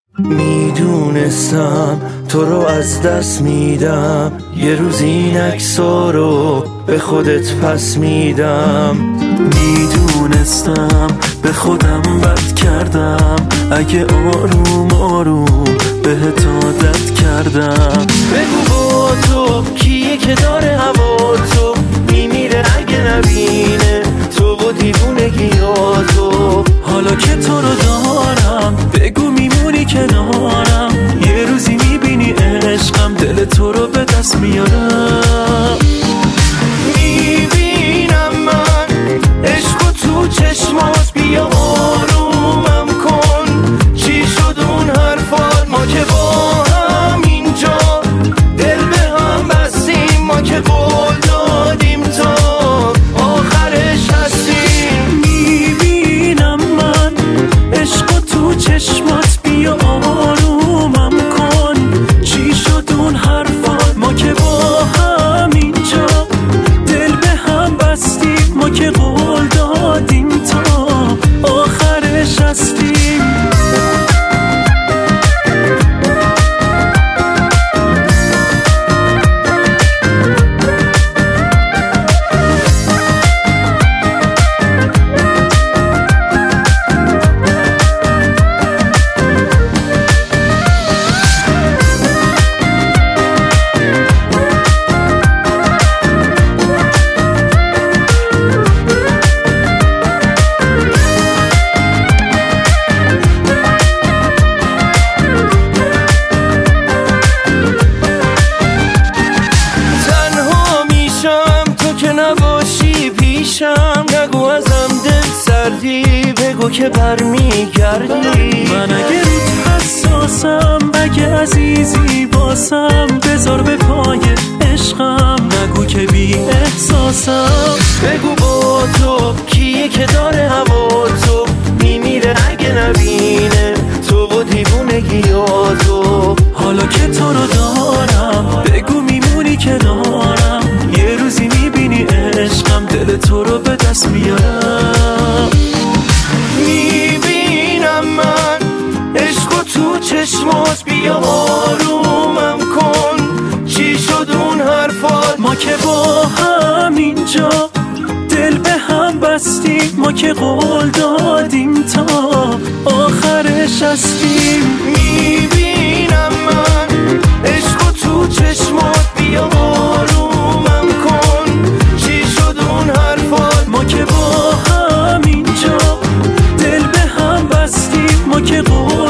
میدونستم تو رو از دست میدم، یه روز این عکس‌ها رو به خودت پس میدم. میدونستم به خودم بد کردم، اگه آروم آروم بهت عادت کردم. بگو با تو کیه که داره هوا تو میمیره اگه نبینه تو و دیوونگیاتو. حالا که تو رو دارم بگو میمونی کنارم، یه روزی میبینی عشقم دل تو رو به دست میارم. میبینم من عشقو تو چشمات، بیا آرومم کن. چی شد اون حرفات؟ ما که با هم اینجا دل به هم بستیم، ما که قول دادیم تا آخرش هستیم. میبینم من عشقو تو چشمات، بیا آرومم کن. چی شد اون حرفات؟ ما که با هم اینجا دل به هم بستیم، ما که قول دادیم تا آخرش هستیم. نگو ازم دل سردی، بگو که برمیگردی. من اگه روت حساسم، اگه عزیزی باسم، بذار به پای عشقم، نگو که بی احساسم. بگو با تو کیه که داره هوا تو میمیره اگه نبینه تو و دیوونگیاتو. حالا که تو رو دارم بگو میمونی کنارم، یه روزی میبینی عشقم دل تو رو به دست میارم. میبینم من عشقو تو چشمات، بیا آرومم کن. چی شد اون حرفات؟ ما که با هم اینجا دل به هم بستیم، ما که قول دادیم تا آخرش هستیم. میبینم من عشقو تو چشمات، بیا آرومم کن. چی شد اون حرفات؟ ما که با هم اینجا دل به هم بستیم، ما که قول